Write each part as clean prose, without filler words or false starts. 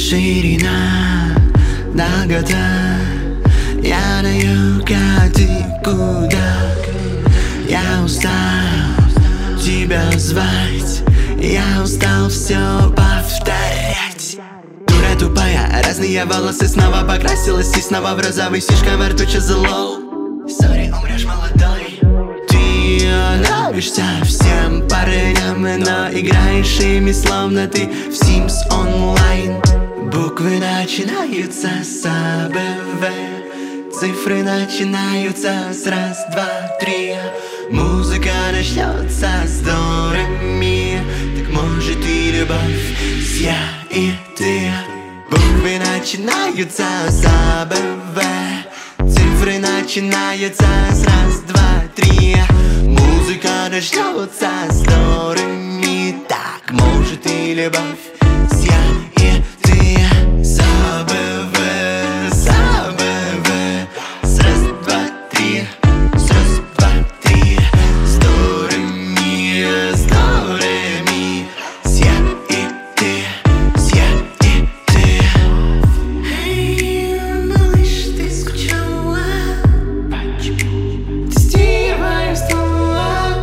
Ширина, долгота, я на юг, а ты куда? Я устал тебя звать, я устал все повторять. Дура тупая, разные волосы снова покрасилась и снова в розовый сишка во рту чезлоу. Сори, умрешь молодой. Ты нравишься всем парням, но играешь ими словно ты в Sims онлайн. Буквы начинаются с А, Б, В, цифры начинаются с раз, два, три. Музыка начнется с до, ре, ми. Так может и любовь с я и ты. Буквы начинаются с А, Б, В, цифры начинаются с раз, два, три. Музыка начнется с до, ре, ми. Так может и любовь с я и ты. С А, Б, В, с А, Б, В, с раз, два, три, с раз, два, три. С до, ре, ми, с до, ре, ми. С я и ты, с я и ты. Эй, малыш, ты скучала? Тестируем слова.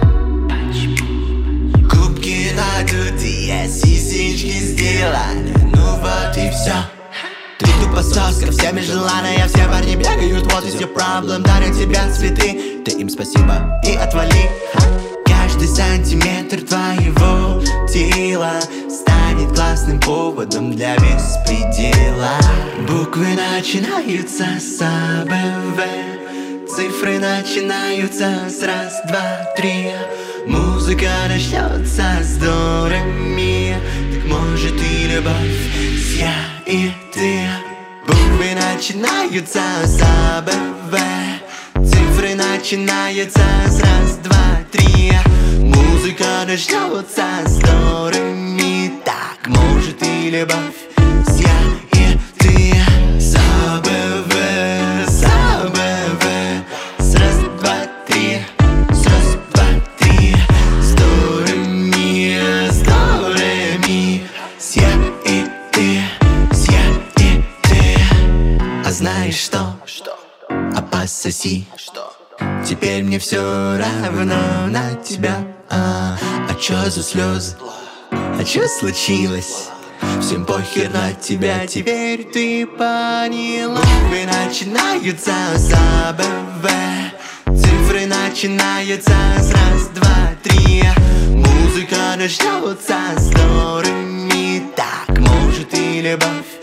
Губки надутые, сисечки сделаны. Ну вот и все. Ты тупо соска, всеми желанная. Все парни бегают, what is your problem? Дарят тебе цветы, ты им спасибо и отвали. Каждый сантиметр твоего тела станет классным поводом для беспредела. Буквы начинаются с А, Б, В, цифры начинаются с раз, два, три. Музыка начнется с до, ре, ми. Так может и любовь с я и ты. Буквы начинаются с А, Б, В, цифры начинаются с раз, два, три. Музыка начнется с до, ре, ми. Так может и любовь с я и ты. С А, Б, В, с А, Б, В, с раз, два, три, с раз, два, три. С до, ре, ми, с до, ре, ми. С я и ты, с я и ты. А знаешь что? А пососи. Теперь мне все равно на тебя. А чё за слезы? А чё случилось? Всем похер на тебя, теперь ты поняла. Буквы начинаются с А, Б, В, цифры начинаются с раз, два, три. Музыка начнется с до, ре, ми. Так может и любовь